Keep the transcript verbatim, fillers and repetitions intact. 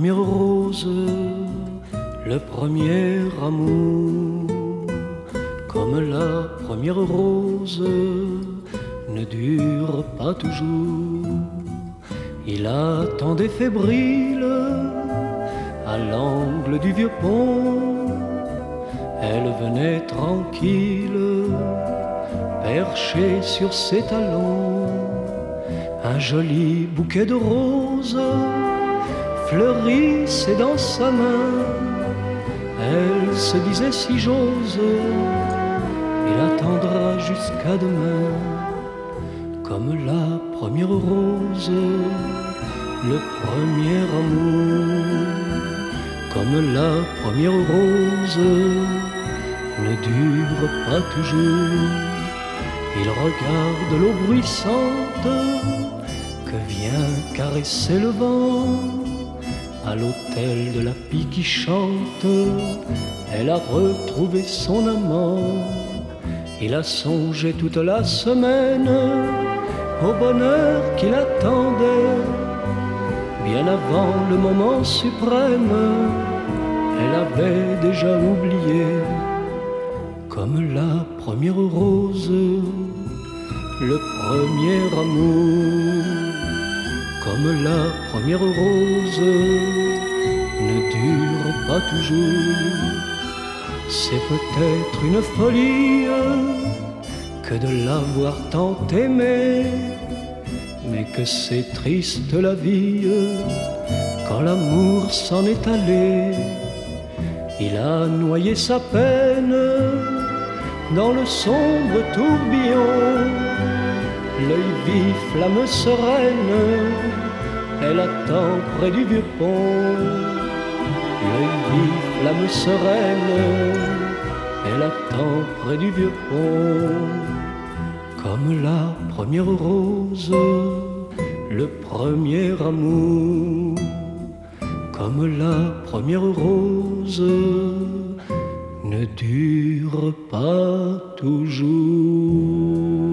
première rose, le premier amour, comme la première rose, ne dure pas toujours. Il attendait fébrile à l'angle du vieux pont. Elle venait tranquille, perchée sur ses talons. Un joli bouquet de roses fleurissait dans sa main. Elle se disait: si j'ose, il attendra jusqu'à demain. Comme la première rose, le premier amour, comme la première rose, ne dure pas toujours. Il regarde l'eau bruissante que vient caresser le vent. À l'autel de la pie qui chante, elle a retrouvé son amant. Il a songé toute la semaine au bonheur qu'il attendait. Bien avant le moment suprême, elle avait déjà oublié. Comme la première rose, le premier amour, comme la première rose, ne dure pas toujours. C'est peut-être une folie que de l'avoir tant aimé, mais que c'est triste la vie quand l'amour s'en est allé. Il a noyé sa peine dans le sombre tourbillon. L'œil vif, flamme sereine, elle attend près du vieux pont. L'œil vif, flamme sereine, elle attend près du vieux pont. Comme la première rose, le premier amour, comme la première rose, ne dure pas toujours.